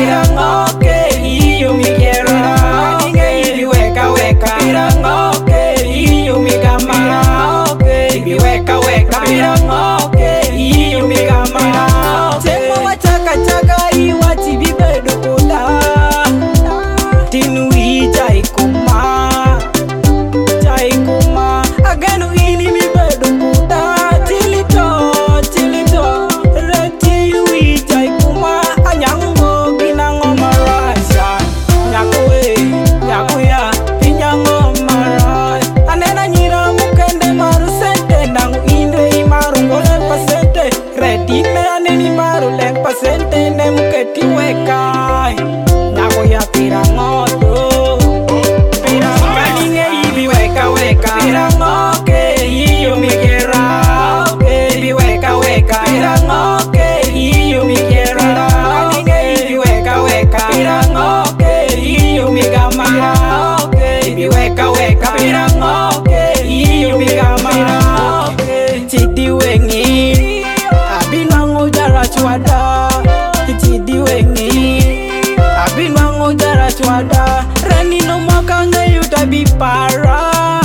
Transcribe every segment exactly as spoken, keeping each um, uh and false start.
pirangoke iyo mikiera ninge ibi weka weka pirangoke iyo migama ibi weka weka pirangoke iyo migama temo wachaka chaka iwa tibi bedo kola tinu i chai kuma chai kuma agano ini mi bedo kola tilito tilito reti i chai kuma anyango binango marasa nyakwe nyakuya binango marai anena nyira mukende maru sente nangu inde imaru ngole pasente reti me aneni maru le pasente ne muketi weka nyakuya pirangoto piranganinge ibi weka weka pirangoke iyo mikera ibi weka weka pirangoke iyo mikera ninge ibi weka weka pirangoke iyo migama ibi weka weka pirangoke iyo migama chidi wengi abinwango jara chwada chidi wengi abinwango jara chwada rani no mokanga yuta bipara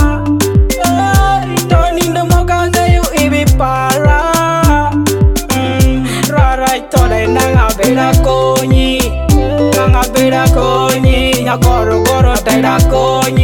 toni no mokanga yu ibipara rara tore nanga bera konyi nanga bera konyi nyakoro goro tera konyi